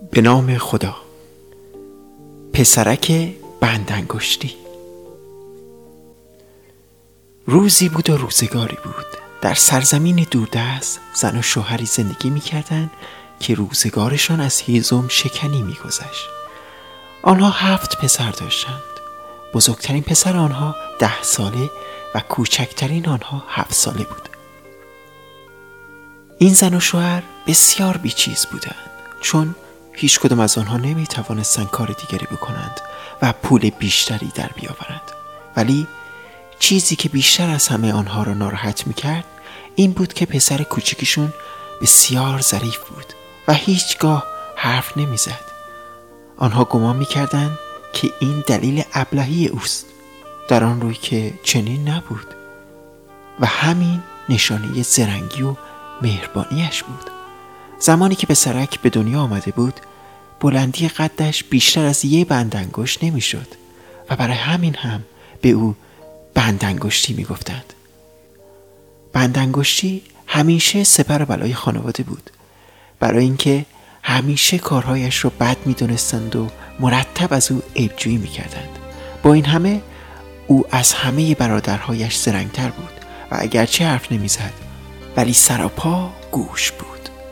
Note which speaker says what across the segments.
Speaker 1: به نام خدا. پسرک بند انگشتی. روزی بود و روزگاری بود. در سرزمین دوردست زن و شوهری زندگی می‌کردند که روزگارشان از هیزم شکنی می‌گذشت. آنها 7 پسر داشتند. بزرگترین پسر آنها 10 ساله و کوچکترین آنها 7 ساله بود. این زن و شوهر بسیار بیچیز بودند، چون هیچ کدام از آنها نمی توانستند کار دیگری بکنند و پول بیشتری در بیاورند. ولی چیزی که بیشتر از همه آنها را ناراحت می کرد این بود که پسر کوچکشون بسیار ظریف بود و هیچگاه حرف نمی زد. آنها گمان می کردند که این دلیل ابلهی اوست، در آن روی که چنین نبود و همین نشانه زرنگی و مهربانیش بود. زمانی که پسرک به دنیا آمده بود بلندی قدش بیشتر از 1 بند انگشت نمی شد و برای همین هم به او بند انگشتی می گفتند. بند انگشتی همیشه سپر بلای خانواده بود، برای اینکه همیشه کارهایش رو بد می دونستند و مرتب از او عیبجویی می کردند. با این همه او از همه برادرهایش زرنگتر بود و اگرچه حرف نمی زد ولی سراپا گوش بود.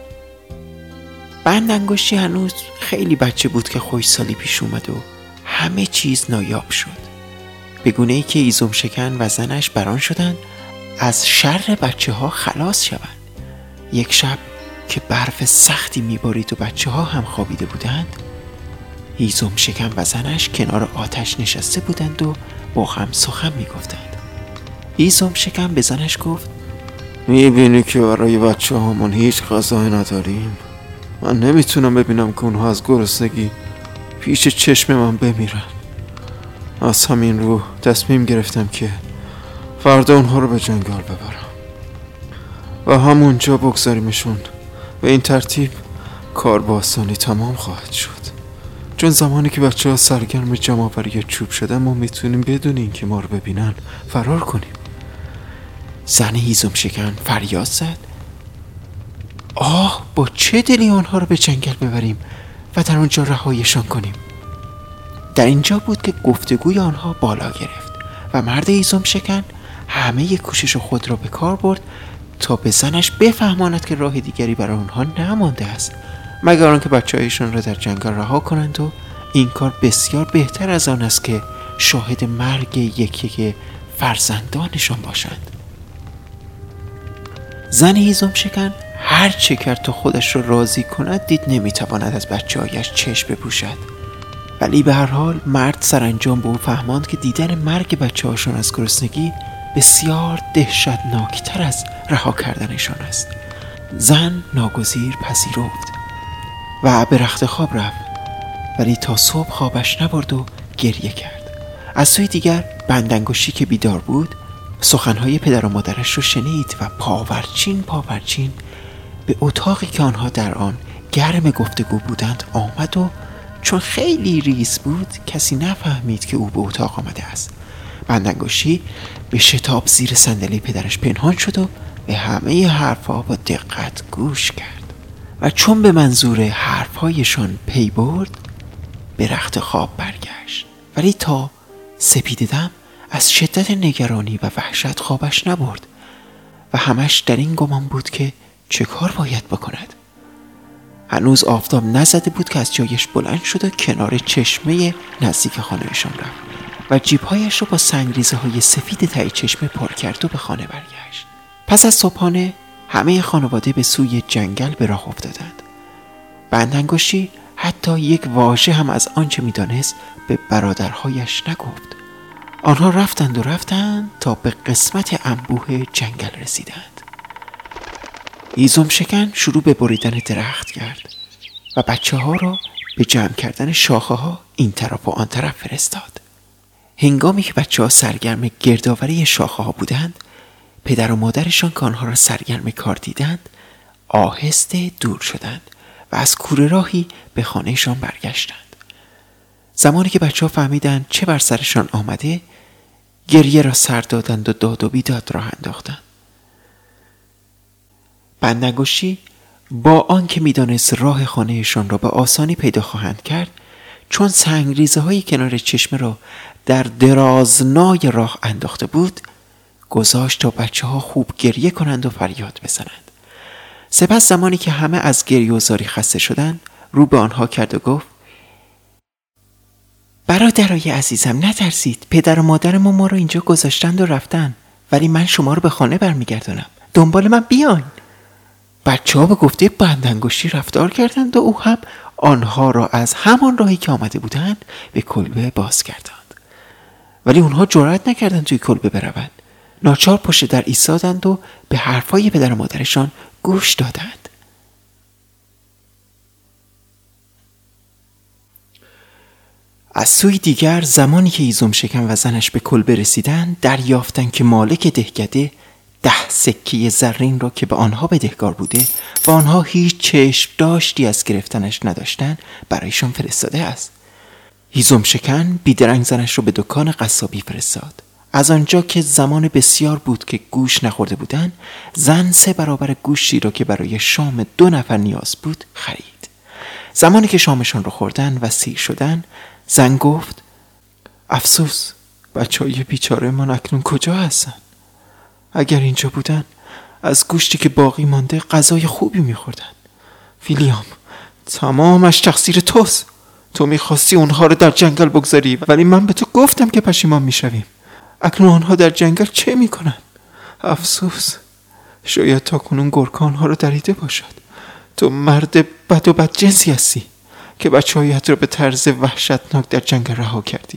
Speaker 1: بند انگشتی هنوز خیلی بچه بود که خوش‌سالی پیش اومد و همه چیز نایاب شد، به گونه‌ای که هیزم شکن و زنش بران شدند از شر بچه ها خلاص شوند. یک شب که برف سختی میبارید و بچه ها هم خوابیده بودند، هیزم شکن و زنش کنار آتش نشسته بودند و با هم سخن میگفتند. هیزم شکن به زنش گفت:
Speaker 2: میبینی که برای بچه هامون هیچ غذایی نداریم؟ من نمیتونم ببینم که اونها از گرسنگی پیش چشم من بمیرن. از همین رو تصمیم گرفتم که فردا اونها رو به جنگل ببرم و همونجا بگذاریمشون. به این ترتیب کار با آسانی تمام خواهد شد، چون زمانی که بچه ها سرگرم جمع‌آوری چوب شدن ما میتونیم بدون این که ما رو ببینن فرار کنیم.
Speaker 1: زن هیزم شکن فریاد زد: آه، با چه دلی آنها رو به جنگل ببریم و در آنجا رهایشان کنیم؟ در اینجا بود که گفتگوی آنها بالا گرفت و مرد هیزم شکن همه کوشش خود را به کار برد تا به زنش بفهماند که راه دیگری برای آنها نمانده است مگر آنکه بچه‌هایشان را در جنگل رها کنند و این کار بسیار بهتر از آن است که شاهد مرگ یکی فرزندانشان باشند. زن هیزم شکن هر چه کرد تا خودش را راضی کند دید نمیتواند از بچه‌هایش چشم بپوشد، ولی به هر حال مرد سرانجام به او فهماند که دیدن مرگ بچه‌هاشان از گرسنگی بسیار دهشتناکتر از رها کردنشان است. زن ناگزیر پذیرفت و به رخت خواب رفت، ولی تا صبح خوابش نبرد و گریه کرد. از سوی دیگر بند انگشتی که بیدار بود سخنهای پدر و مادرش رو شنید و پاورچین به اتاقی که آنها در آن گرم گفتگو بودند آمد و چون خیلی ریز بود کسی نفهمید که او به اتاق آمده است. بند انگشتی به شتاب زیر صندلی پدرش پنهان شد و به همه حرفها با دقت گوش کرد و چون به منظور حرفهایشان پی برد به رخت خواب برگشت، ولی تا سپیده دم از شدت نگرانی و وحشت خوابش نبرد و همش در این گمان بود که چه کار باید بکند. هنوز آفتاب نزده بود که از جایش بلند شد و کنار چشمه نزدیک خانهشان رفت و جیبهایش رو با سنگریزه های سفید ته چشمه پر کرد و به خانه برگشت. پس از صبحانه همه خانواده به سوی جنگل به راه افتادند. بند انگشتی حتی یک واژه هم از آنچه می‌دانست به برادرهایش نگفت. آنها رفتند تا به قسمت انبوه جنگل رسیدند. هیزم شکن شروع به بریدن درخت کرد و بچه ها را به جمع کردن شاخه ها این طرف و آن طرف فرستاد. هنگامی که بچه ها سرگرم گردآوری شاخه ها بودند، پدر و مادرشان که آنها را سرگرم کار دیدند آهسته دور شدند و از کوره راهی به خانهشان برگشتند. زمانی که بچه ها فهمیدند چه بر سرشان آمده گریه را سر دادند و داد و بیداد راه انداختند. بند انگشتی با آنکه می‌دانست راه خانهشان را به آسانی پیدا خواهند کرد، چون سنگریزه های کنار چشمه را در درازنای راه انداخته بود، گذاشت تا بچه ها خوب گریه کنند و فریاد بزنند. سپس زمانی که همه از گریه و زاری خسته شدند، رو به آنها کرد و گفت: برادرای عزیزم نترسید. پدر و مادر ما رو اینجا گذاشتند و رفتن، ولی من شما رو به خانه برمیگردونم. دنبال من بیاین. بچه ها به گفته بندانگشتی رفتار کردند و او هم آنها را از همان راهی که آمده بودند به کلبه باز کردند. ولی اونها جرأت نکردند توی کلبه بروند. ناچار پشت در ایستادند و به حرفای پدر و مادرشان گوش دادند. از سوی دیگر زمانی که هیزم شکن و زنش به کلبه رسیدند، دریافتند که مالک دهکده 10 سکه زرین را که به آنها بدهکار بوده و آنها هیچ چشم داشتی از گرفتنش نداشتند برایشان فرستاده است. هیزم شکن بیدرنگ زنش را به دکان قصابی فرستاد. از آنجا که زمان بسیار بود که گوش نخورده بودند، زن 3 برابر گوشتی را که برای شام 2 نفر نیاز بود خرید. زمانی که شامشان را خوردن و سیر شدن، زن گفت: افسوس، بچه‌های بیچاره من اکنون کجا هستن؟ اگر اینجا بودن از گوشتی که باقی مانده غذای خوبی می‌خوردن. ویلیام، تمامش تقصیر توست. تو می‌خواستی اونها رو در جنگل بگذاری، ولی من به تو گفتم که پشیمان می‌شویم. اکنون آنها در جنگل چه می‌کنن؟ افسوس، شاید تاکنون گرگ‌ها آنها رو دریده باشد. تو مرد بد و بدجنسی هستی که بچه‌هایت را به طرز وحشتناک در جنگل رها کردی.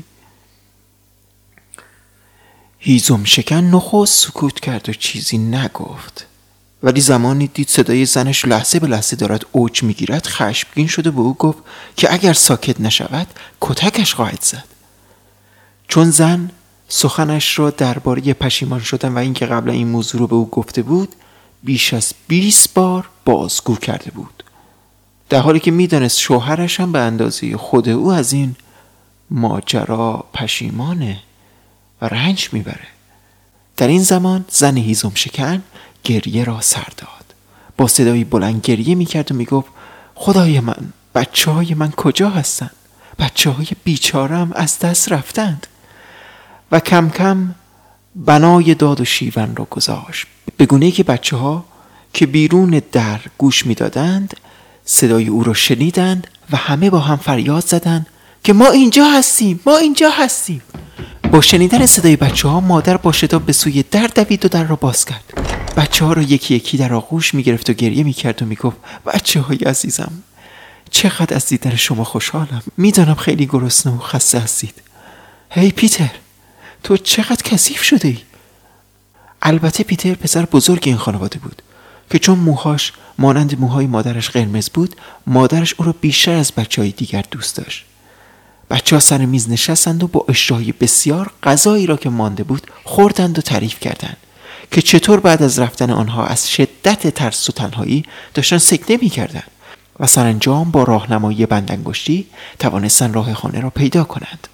Speaker 1: هیزم شکن نخست سکوت کرد و چیزی نگفت، ولی زمانی دید صدای زنش لحظه به لحظه دارد اوج میگیرد، خشمگین شد و به او گفت که اگر ساکت نشود کتکش خواهد زد. چون زن سخنش را درباره پشیمان شدن و اینکه قبلا این موضوع رو به او گفته بود بیش از 20 بار بازگو کرده بود، در حالی که میدانست شوهرش هم به اندازه خود او از این ماجرا پشیمانه و رنج میبره. در این زمان زن هیزم شکن گریه را سر داد. با صدای بلند گریه میکرد و میگفت: خدای من، بچه های من کجا هستند؟ بچه های بیچارم از دست رفتند. و کم کم بنای داد و شیون را گذاشت، به گونه‌ای که بچه ها که بیرون در گوش میدادند صدای او را شنیدند و همه با هم فریاد زدند که ما اینجا هستیم، ما اینجا هستیم. با شنیدن صدای بچه ها مادر با شتاب به سوی در دوید و در را باز کرد. بچه ها را یکی یکی در آغوش می گرفت و گریه می کرد و می گفت: بچه های عزیزم، چقدر از دیدن شما خوشحالم. میدانم خیلی گرسنه و خسته هستید. هی پیتر، تو چقدر کثیف شده ای؟ البته پیتر پسر بزرگ این خانواده بود که چون موهاش مانند موهای مادرش قرمز بود، مادرش او را بیشتر از بچه‌های دیگر دوست داشت. بچه‌ها سر میز نشستند و با اشتهای بسیار غذایی را که مانده بود خوردند و تعریف کردند که چطور بعد از رفتن آنها از شدت ترس و تنهایی داشتن سکته می‌کردند و سرانجام با راهنمایی بندانگشتی توانستند راه خانه را پیدا کنند.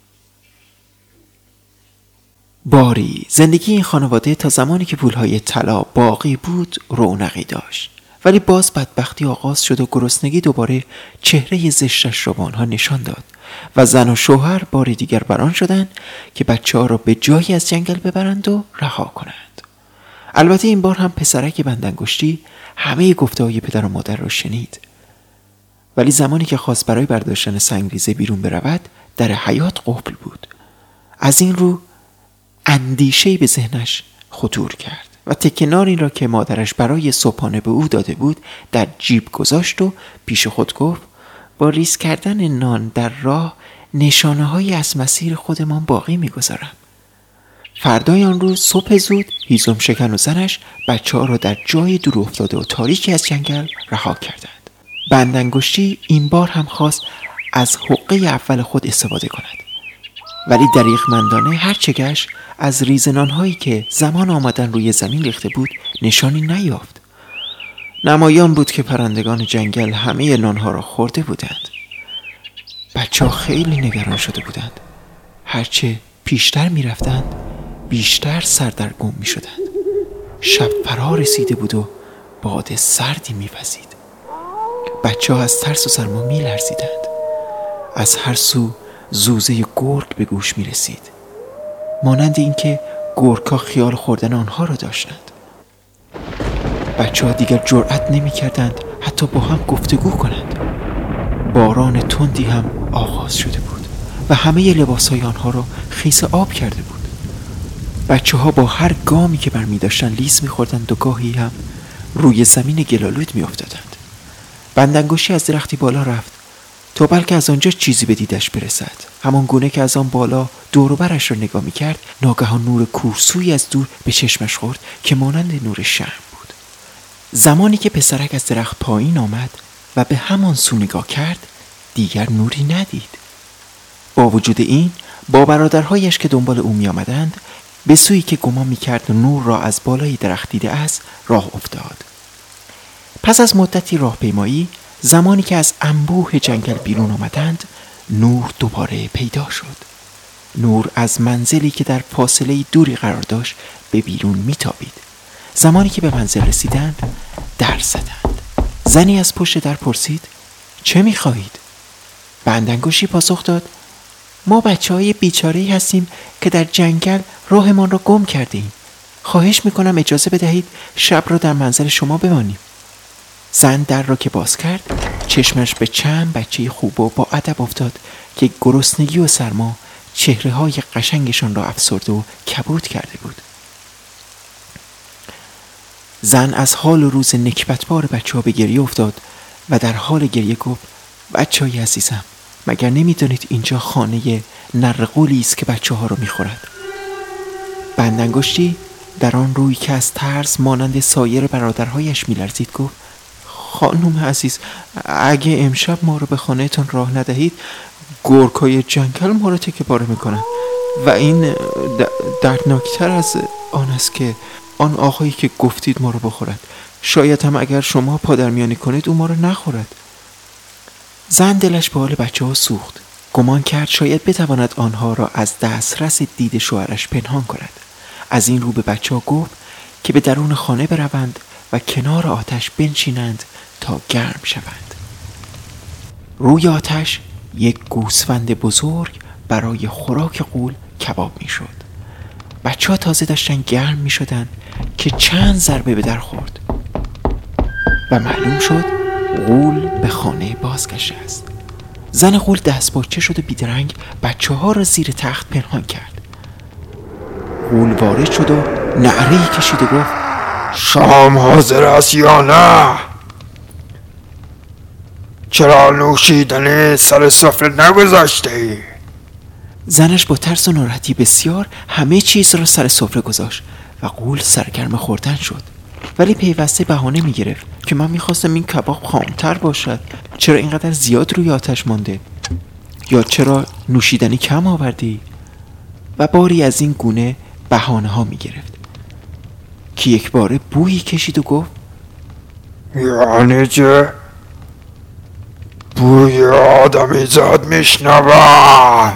Speaker 1: باری زندگی این خانواده تا زمانی که پولهای طلا باقی بود رونقی داشت، ولی باز بدبختی آغاز شد و گرسنگی دوباره چهره زشتش را به آنها نشان داد و زن و شوهر بار دیگر بران شدند که بچه‌ها را به جایی از جنگل ببرند و رها کنند. البته این بار هم پسرک بندانگشتی همه گفته‌های پدر و مادر را شنید، ولی زمانی که خواست برای برداشتن سنگریزه بیرون برود در حیاط قفل بود. از این رو اندیشه‌ای به ذهنش خطور کرد و تکه نانی را که مادرش برای صبحانه به او داده بود در جیب گذاشت و پیش خود گفت: با ریز کردن نان در راه نشانه‌هایی از مسیر خودمان باقی می‌گذارم. فردای آن روز صبح زود هیزم شکن و زنش بچه‌ها را در جای دور افتاده و تاریکی از جنگل رها کردند. بندانگشتی این بار هم خواست از حقه اول خود استفاده کند، ولی دریغمندانه هرچه گشت از ریزنان‌هایی که زمان آمدن روی زمین ریخته بود نشانی نیافت. نمایان بود که پرندگان جنگل همه نانها را خورده بودند. بچه‌ها خیلی نگران شده بودند. هرچه پیشتر می رفتند بیشتر سردرگم می شدند. شب فرا رسیده بود و باد سردی می‌وزید. بچه ها از ترس و سرما می‌لرزیدند. از هر سو زوزه گرگ به گوش می‌رسید، مانند اینکه گرگ‌ها خیال خوردن آنها را داشتند. بچه ها دیگر جرأت نمی‌کردند حتی با هم گفتگو کنند. باران تندی هم آغاز شده بود و همه لباسهای آنها را خیس آب کرده بود. بچه ها با هر گامی که برمی داشتن لیز می‌خوردند و گاهی هم روی زمین گلالود می‌افتادند. بندانگوشی از درختی بالا رفت تا بلکه از آنجا چیزی به دیدش برسد. همان گونه که از آن بالا دور و برش را نگاه می‌کرد، ناگهان نور کورسویی از دور به چشمش خورد که مانند نور شمع بود. زمانی که پسرک از درخت پایین آمد و به همان سو نگاه کرد، دیگر نوری ندید. با وجود این، با برادرهایش که دنبال او می آمدند، به سویی که گمان می کرد نور را از بالای درخت دیده است راه افتاد. پس از مدتی راهپیمایی، زمانی که از انبوه جنگل بیرون آمدند، نور دوباره پیدا شد. نور از منزلی که در فاصله دوری قرار داشت به بیرون می تابید. زمانی که به منزل رسیدند، در زدند. زنی از پشت در پرسید: چه می خواهید؟ بندانگوشی پاسخ داد: ما بچه‌های بیچاره‌ای هستیم که در جنگل راهمان را گم کردیم. خواهش می‌کنم اجازه بدهید شب را در منزل شما بمانیم. زن در را که باز کرد، چشمش به چند بچه خوب و با ادب افتاد که گرسنگی و سرما چهره‌های قشنگشان را افسرده و کبود کرده بود. زن از حال و روز نکبتبار بچه‌ها به گریه افتاد و در حال گریه گفت: بچه‌های عزیزم، مگر نمی‌دانید اینجا خانه نرقولی است که بچه‌ها را می‌خورد؟ بندانگوشی در آن روی که از ترس مانند سایر برادرهایش می‌لرزید گفت: خانم عزیز، اگه امشب ما رو به خانه‌تان راه ندهید، گرگ‌های جنگل ما رو تکه‌پاره می‌کنند و این دردناکتر از آن است که آن آقایی که گفتید ما رو بخورد. شاید هم اگر شما پادرمیانی کنید او ما رو نخورد. زن دلش به حال بچه‌ها سوخت. گمان کرد شاید بتواند آنها را از دسترس دید شوهرش پنهان کند. از این رو به بچه‌ها گفت که به درون خانه بروند و کنار آتش بنشینند تا گرم شوند. روی آتش یک گوسفند بزرگ برای خوراک غول کباب می‌شد. بچه‌ها تازه داشتن گرم می‌شدند که چند ضربه به در خورد و معلوم شد غول به خانه بازگشته است. زن غول دستپاچه شد و بیدرنگ بچه‌ها را زیر تخت پنهان کرد. غول وارد شد و نعره‌ای کشید و گفت:
Speaker 2: شام حاضر است یا نه؟ چرا نوشیدنی سر سفره نگذاشتی؟
Speaker 1: زنش با ترس و ناراحتی بسیار همه چیز را سر سفره گذاشت و غول سرگرم خوردن شد، ولی پیوسته بهانه می‌گرفت که من می‌خواستم این کباب خام‌تر باشد، چرا اینقدر زیاد روی آتش مانده، یا چرا نوشیدنی کم آوردی، و باری از این گونه بهانه‌ها می‌گرفت که یک باره بویی کشید و گفت:
Speaker 2: یعنی چه؟ بوی آدمی زاد میشنوم.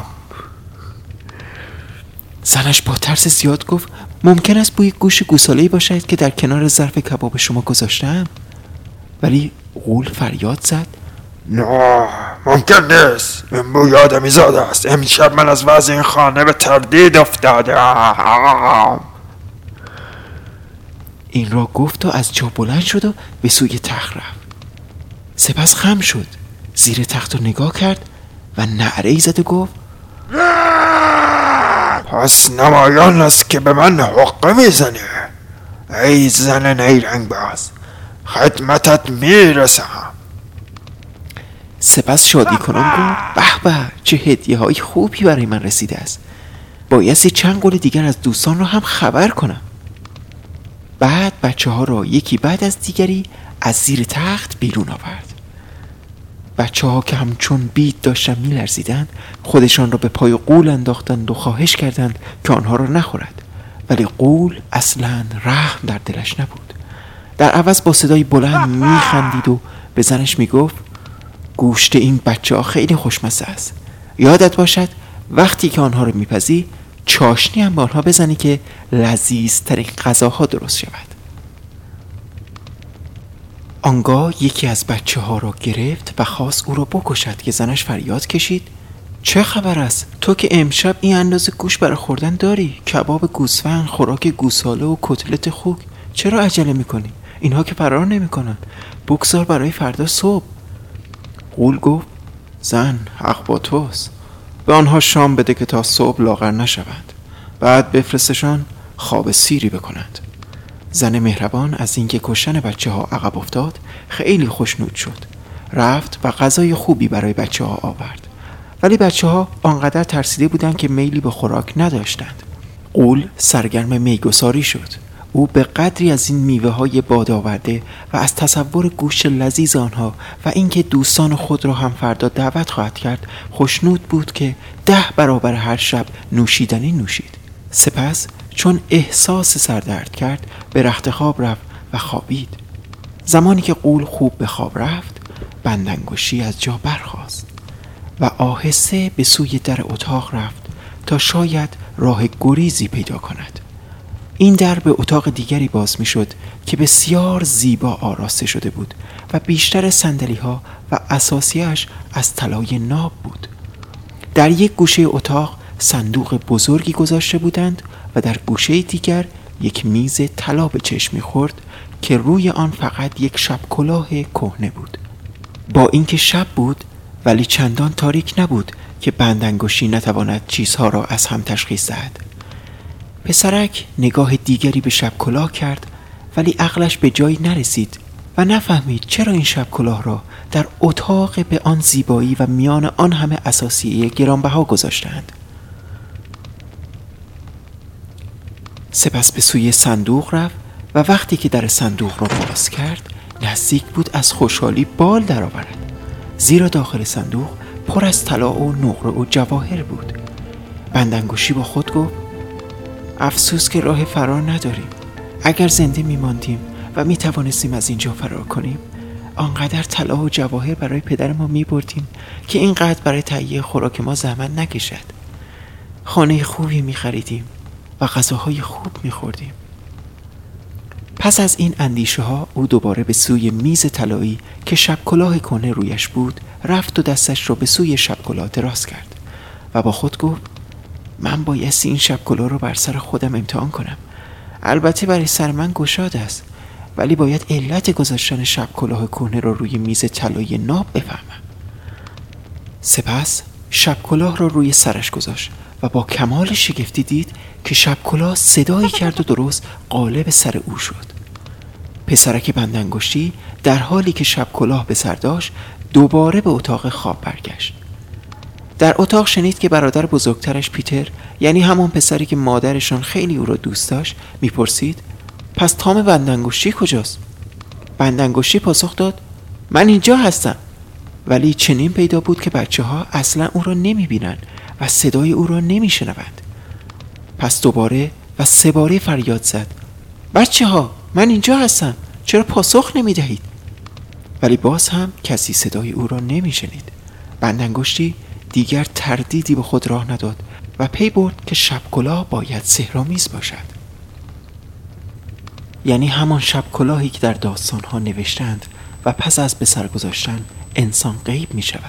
Speaker 1: زنش با ترس زیاد گفت: ممکن است بوی گوشت گوساله‌ای باشد که در کنار ظرف کباب شما گذاشتم. ولی غول فریاد زد:
Speaker 2: نه، ممکن نیست. این بوی آدمی زاد است. امشب من از وضع این خانه به تردید افتادم.
Speaker 1: این را گفت و از جا بلند شد و به سوی تخت رفت. سپس خم شد، زیر تخت رو نگاه کرد و نعره‌ای زد و گفت:
Speaker 2: پس نمایان است که به من حقه میزنی. ای زن نیرنگ باز، خدمتت میرسم.
Speaker 1: سپس شادی کنان گفت: به به، چه هدیه های خوبی برای من رسیده است. بایستی چند قول دیگر از دوستان را هم خبر کنم. بعد بچه‌ها را یکی بعد از دیگری از زیر تخت بیرون آورد. بچه‌ها که همچون بید داشتن می‌لرزیدند، خودشان را به پای غول انداختند و خواهش کردند که آنها را نخورد، ولی غول اصلاً رحم در دلش نبود. در عوض با صدای بلند می‌خندید و به زنش می‌گفت: گوشت این بچه‌ها خیلی خوشمزه است. یادت باشد وقتی که آنها را می‌پزی، چاشنی هم به آنها بزنی که لذیذترین غذاها درست شود. آنگاه یکی از بچه ها را گرفت و خواست او را بکشد که زنش فریاد کشید: چه خبر است؟ تو که امشب این اندازه گوشت برای خوردن داری، کباب گوسفند، خوراک گوساله و کتلت خوک، چرا عجله میکنی؟ اینها که فرار نمیکنن، بگذار برای فردا صبح. غول گفت: زن، حق با توست. به آنها شام بده که تا صبح لاغر نشوند، بعد بفرستشان خواب سیری بکنند. زن مهربان از اینکه کشتن بچه ها عقب افتاد خیلی خوشنود شد. رفت و غذای خوبی برای بچه ها آورد، ولی بچه ها آنقدر ترسیده بودند که میلی به خوراک نداشتند. غول سرگرم میگساری شد. او به قدری از این میوه های باد آورده و از تصور گوشت لذیذ آنها و اینکه دوستان خود را هم فردا دعوت خواهد کرد خوشنود بود که 10 برابر هر شب نوشیدنی نوشید. سپس چون احساس سردرد کرد به رخت خواب رفت و خوابید. زمانی که غول خوب به خواب رفت، بندانگوشی از جا برخاست و آهسته به سوی در اتاق رفت تا شاید راه گریزی پیدا کند. این در به اتاق دیگری باز می شد که بسیار زیبا آراسته شده بود و بیشتر صندلی ها و اساسیش از طلای ناب بود. در یک گوشه اتاق صندوق بزرگی گذاشته بودند و در گوشه دیگر یک میز طلا به چشم می‌خورد که روی آن فقط یک شب کلاه کهنه بود. با اینکه شب بود ولی چندان تاریک نبود که بندانگوشی نتواند چیزها را از هم تشخیص دهد. پسرک نگاه دیگری به شب کلاه کرد ولی عقلش به جایی نرسید و نفهمید چرا این شب کلاه را در اتاق به آن زیبایی و میان آن همه اساسیه گرانبها گذاشتند. سپس به سوی صندوق رفت و وقتی که در صندوق را باز کرد نزدیک بود از خوشحالی بال درآورد، زیرا داخل صندوق پر از طلا و نقره و جواهر بود. بندانگوشی با خود گفت: افسوس که راه فرار نداریم. اگر زنده میماندیم و میتوانستیم از اینجا فرار کنیم، آنقدر طلا و جواهر برای پدر ما میبردیم که اینقدر برای تهیه خوراک ما زحمت نکشد. خانه خوبی میخریدیم و غذاهای خوب میخوردیم. پس از این اندیشه ها او دوباره به سوی میز طلایی که شب کلاه کهنه رویش بود رفت و دستش را به سوی شب کلاه دراز کرد و با خود گفت: من بایستی این شب کلاه را بر سر خودم امتحان کنم. البته برای سر من گشاد است، ولی باید علت گذاشتن شب کلاه کهنه را روی میز طلایی ناب بفهمم. سپس شب کلاه را روی سرش گذاشت و با کمال شگفتی دید که شب کلاه صدایی کرد و درست قالب سر او شد. پسرک بندانگوشی در حالی که شب کلاه به سر داشت دوباره به اتاق خواب برگشت. در اتاق شنید که برادر بزرگترش پیتر، یعنی همون پسری که مادرشان خیلی او را دوست داشت، میپرسید: پس تام بندانگوشی کجاست؟ بندانگوشی پاسخ داد: من اینجا هستم. ولی چنین پیدا بود که بچه ها اصلا او را نمیبینن و صدای او را نمیشنوند. پس دوباره و 3 باره فریاد زد: بچه ها، من اینجا هستم، چرا پاسخ نمیدهید؟ ولی باز هم کسی صدای او را نمیشنید. بندانگوشی دیگر تردیدی به خود راه نداد و پی برد که شب کلاه باید سحرآمیز باشد، یعنی همان شب کلاهی که در داستانها نوشتند و پس از به سر گذاشتن انسان غیب می شود.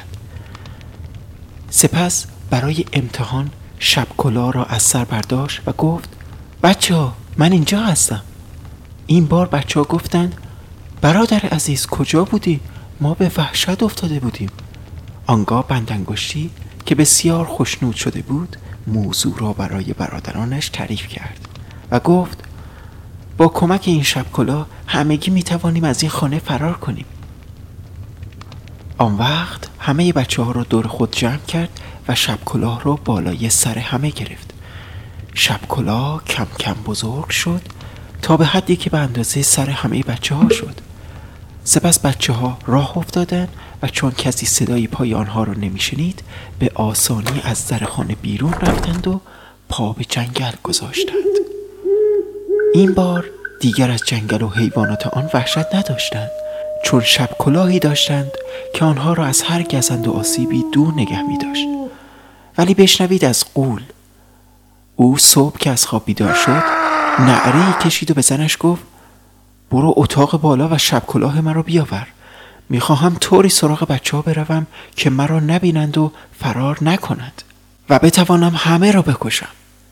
Speaker 1: سپس برای امتحان شب کلاه را از سر برداشت و گفت: بچه ها، من اینجا هستم. این بار بچه ها گفتند: برادر عزیز کجا بودی؟ ما به وحشت افتاده بودیم. آنگاه بندانگوشی که بسیار خوشنود شده بود موضوع را برای برادرانش تعریف کرد و گفت: با کمک این شب کلاه همگی می توانیم از این خانه فرار کنیم. آن وقت همه بچه ها را دور خود جمع کرد و شب کلاه را بالای سر همه گرفت. شب کلاه کم کم بزرگ شد تا به حدی که به اندازه سر همه بچه ها شد. سپس بچه ها راه افتادند و چون کسی صدای پای آنها را نمیشنید به آسانی از در خانه بیرون رفتند و پا به جنگل گذاشتند. این بار دیگر از جنگل و حیوانات آن وحشت نداشتند، چون شب کلاهی داشتند که آنها را از هر گزند و آسیبی دور نگه می داشت. ولی بشنوید از غول. او صبح که از خواب بیدار شد نعره‌ای کشید و به زنش گفت: برو اتاق بالا و شب کلاه مرا بیاور. میخواهم طوری سراغ بچه ها بروم که مرا نبینند و فرار نکنند و بتوانم همه را بکشم.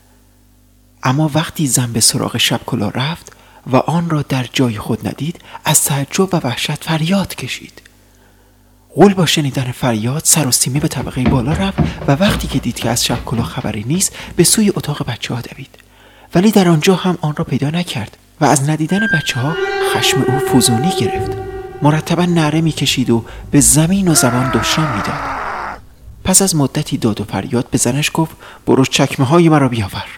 Speaker 1: اما وقتی زن به سراغ شب کلاه رفت و آن را در جای خود ندید، از تعجب و وحشت فریاد کشید. غول با شنیدن فریاد سر و سیمه به طبقه بالا رفت و وقتی که دید که از شب کلاه خبری نیست، به سوی اتاق بچه ها دوید. ولی در آنجا هم آن را پیدا نکرد و از ندیدن بچه ها خشم او فزونی گرفت. مرتبا نعره میکشید و به زمین و زبان دشنام میداد. پس از مدتی داد و فریاد به زنش گفت برو چکمه های مرا بیاور.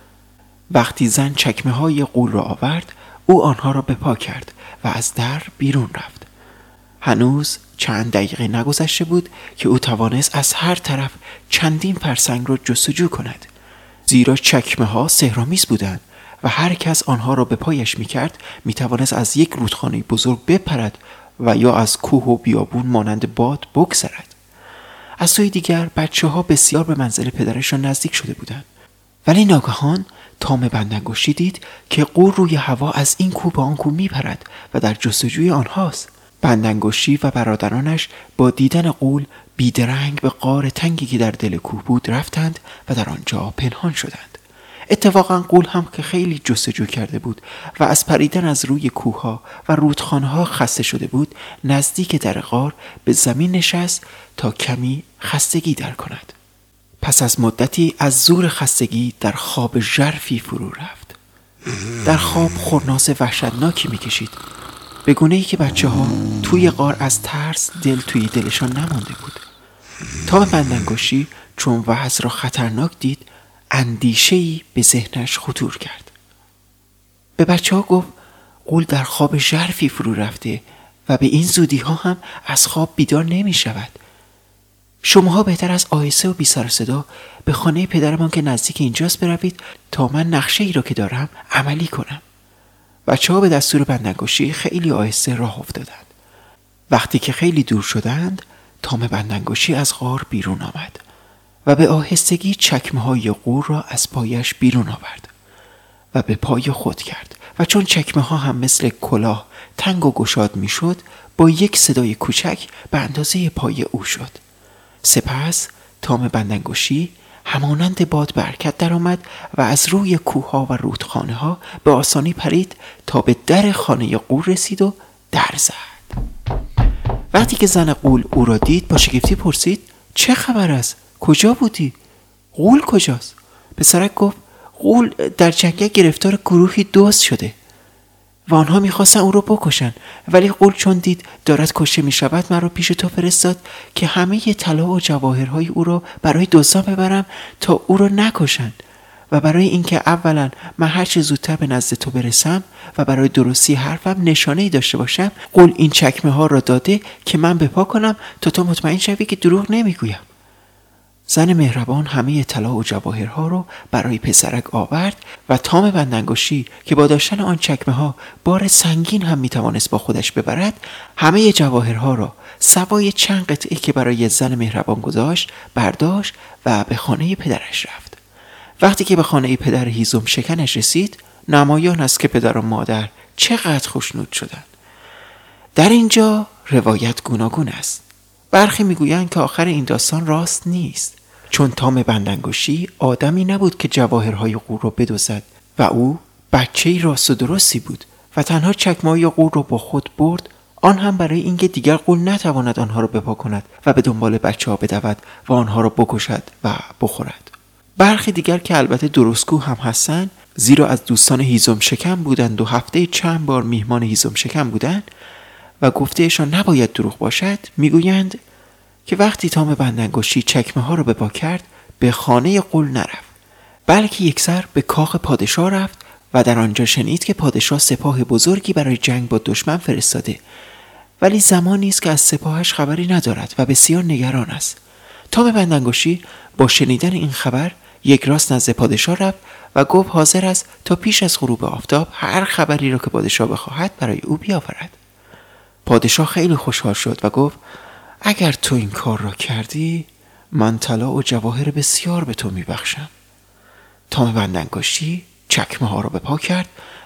Speaker 1: وقتی زن چکمه های غول را آورد، او آنها را به پا کرد و از در بیرون رفت. هنوز چند دقیقه نگذشته بود که او توانست از هر طرف چندین فرسنگ را جستجو کند، زیرا چکمه ها سحرآمیز بودند و هر کس آنها را به پایش میکرد میتوانست از یک رودخانه بزرگ بپرد و یا از کوه و بیابون مانند باد بگذرد. از سوی دیگر بچه ها بسیار به منزل پدرشان نزدیک شده بودند. ولی ناگهان تام بندانگشتی دید که غول روی هوا از این کوه به آن کوه میپرد و در جستجوی آنهاست. بندانگشتی و برادرانش با دیدن غول بیدرنگ به غار تنگی که در دل کوه بود رفتند و در آنجا پنهان شدند. اتفاقا غول هم که خیلی جستجو کرده بود و از پریدن از روی کوهها و رودخانه‌ها خسته شده بود، نزدیک در غار به زمین نشست تا کمی خستگی در کند. پس از مدتی از زور خستگی در خواب ژرفی فرو رفت. در خواب خرناس وحشتناکی میکشید، به گونه‌ای که بچه ها توی غار از ترس دل توی دلشان نمانده بود. تام بندانگشتی چون وضع را خطرناک دید، اندیشه‌ای به ذهنش خطور کرد. به بچه ها گفت غول در خواب ژرفی فرو رفته و به این زودی ها هم از خواب بیدار نمی شود. شماها بهتر از آهسته و بی سر و صدا به خانه پدرمان که نزدیک اینجاست بروید تا من نقشه ای را که دارم عملی کنم. بچه ها به دستور بندانگشتی خیلی آهسته راه افتادند. وقتی که خیلی دور شدند، تام بندانگشتی از غار بیرون آمد و به آهستگی چکمه های غول را از پایش بیرون آورد و به پای خود کرد و چون چکمه ها هم مثل کلاه تنگ و گشاد می شد، با یک صدای کوچک به اندازه پای او شد. سپس تام بندانگشتی همانند باد به حرکت در آمد و از روی کوهها و رودخانه ها به آسانی پرید تا به در خانه غول رسید و در زد. وقتی که زن غول او را دید با شگفتی پرسید چه خبر است؟ کجا بودی؟ غول کجاست؟ پسرک گفت غول در جنگل گرفتار گروهی دزد شده و آنها میخواستن او را بکشن، ولی غول چون دید دارد کشته میشود مرا پیش تو فرستاد که همه طلا و جواهرهای او را برای دزدان ببرم تا او را نکشند و برای اینکه اولا من هر چه زودتر به نزد تو برسم و برای درستی حرفم نشانه‌ای داشته باشم، غول این چکمه ها را داده که من بپا کنم تا تو مطمئن شوی که دروغ نمیگویم. زن مهربان همه طلا و جواهرها رو برای پسرک آورد و تام بندانگشتی که با داشتن آن چکمه ها بار سنگین هم میتوانست با خودش ببرد، همه جواهرها را سوای چند قطعه که برای زن مهربان گذاشت برداشت و به خانه پدرش رفت. وقتی که به خانه پدر هیزم شکنش رسید، نمایان است که پدر و مادر چقدر خوشنود شدند. در اینجا روایت گوناگون است. برخی میگویند که آخر این داستان راست نیست، چون تام بندانگشتی آدمی نبود که جواهرهای غول را بدزدد و او بچه‌ای راست و درستی بود و تنها چکمه‌های غول را با خود برد، آن هم برای اینکه دیگر غول نتواند آنها را بپا کند و به دنبال بچه‌ها بدود و آنها را بکشد و بخورد. برخی دیگر که البته درستگو هم هستند، زیرا از دوستان هیزم شکن بودند و هفته چند بار میهمان هیزم شکن بودند و گفتهشان نباید دروغ باشد، میگویند که وقتی تام بندانگشتی چکمه ها را به پا کرد، به خانه غول نرفت، بلکه یکسر به کاخ پادشاه رفت و در آنجا شنید که پادشاه سپاه بزرگی برای جنگ با دشمن فرستاده، ولی زمانی است که از سپاهش خبری ندارد و بسیار نگران است. تام بندانگشتی با شنیدن این خبر یک راست نزد پادشاه رفت و گفت حاضر است تا پیش از غروب آفتاب هر خبری را که پادشاه بخواهد برای او بیاورد. پادشاه خیلی خوشحال شد و گفت اگر تو این کار را کردی، من طلا و جواهر بسیار به تو میبخشم. تام بندانگشتی چکمه ها را به پا کرد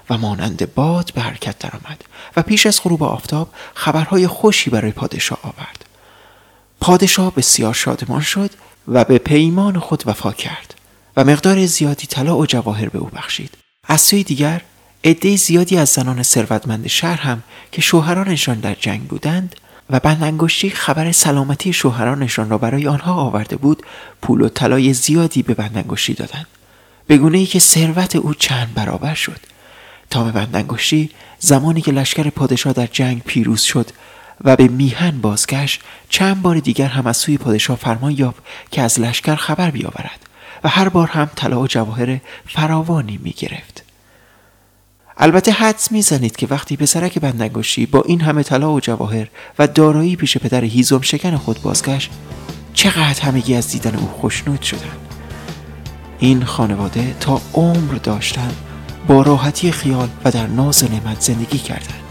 Speaker 1: و مانند باد به حرکت درآمد و پیش از غروب آفتاب خبرهای خوشی برای پادشاه آورد. پادشاه بسیار شادمان شد و به پیمان خود وفا کرد و مقدار زیادی طلا و جواهر به او بخشید. از سوی دیگر عده زیادی از زنان ثروتمند شهر هم که شوهرانشان در جنگ بودند و بندانگشتی خبر سلامتی شوهرانشان را برای آنها آورده بود، پول و طلای زیادی به بندانگشتی دادند، به گونه‌ای که ثروت او چند برابر شد. تام بندانگشتی زمانی که لشکر پادشاه در جنگ پیروز شد و به میهن بازگشت، چند بار دیگر هم از سوی پادشاه فرمان یافت که از لشکر خبر بیاورد و هر بار هم طلا و جواهر فراوانی می گرفت. البته حدس میزنید که وقتی پسرک بندانگشتی با این همه طلا و جواهر و دارایی پیش پدر هیزم شکن خود بازگشت، چقدر همگی از دیدن او خوشنود شدند. این خانواده تا عمر داشتند با راحتی خیال و در ناز و نعمت زندگی کردند.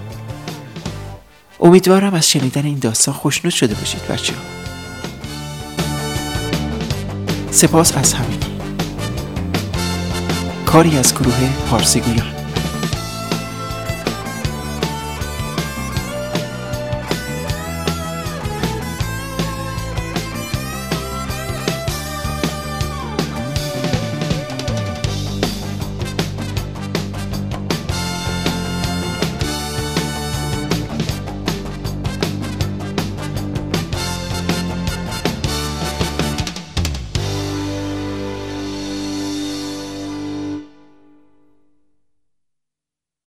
Speaker 1: امیدوارم از شنیدن این داستان خوشنود شده باشید بچه‌ها. سپاس از همگی. کاری از گروه پارسی گویان.